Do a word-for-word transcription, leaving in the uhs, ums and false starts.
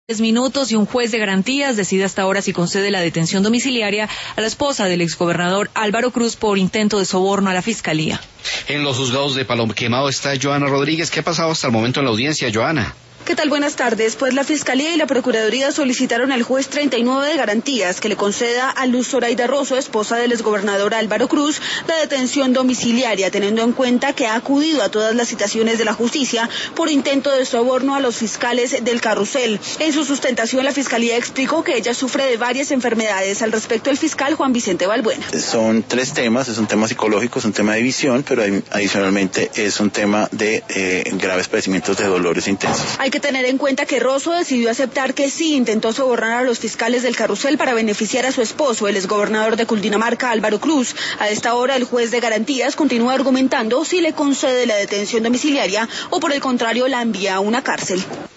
Diez minutos y un juez de garantías decide hasta ahora si concede la detención domiciliaria a la esposa del exgobernador Álvaro Cruz por intento de soborno a la Fiscalía. En los juzgados de Palo Quemado está Joana Rodríguez. ¿Qué ha pasado hasta el momento en la audiencia, Joana? ¿Qué tal? Buenas tardes. Pues la Fiscalía y la Procuraduría solicitaron al juez treinta y nueve de garantías que le conceda a Luz Zoraida Rosso, esposa del exgobernador Álvaro Cruz, la detención domiciliaria, teniendo en cuenta que ha acudido a todas las citaciones de la justicia por intento de soborno a los fiscales del carrusel. En su sustentación, la Fiscalía explicó que ella sufre de varias enfermedades. Al respecto, el fiscal Juan Vicente Balbuena. Son tres temas, es un tema psicológico, es un tema de visión, pero adicionalmente es un tema de eh, graves padecimientos de dolores intensos. Hay que tener en cuenta que Rosso decidió aceptar que sí intentó sobornar a los fiscales del carrusel para beneficiar a su esposo, el exgobernador de Cundinamarca, Álvaro Cruz. A esta hora, el juez de garantías continúa argumentando si le concede la detención domiciliaria o por el contrario la envía a una cárcel.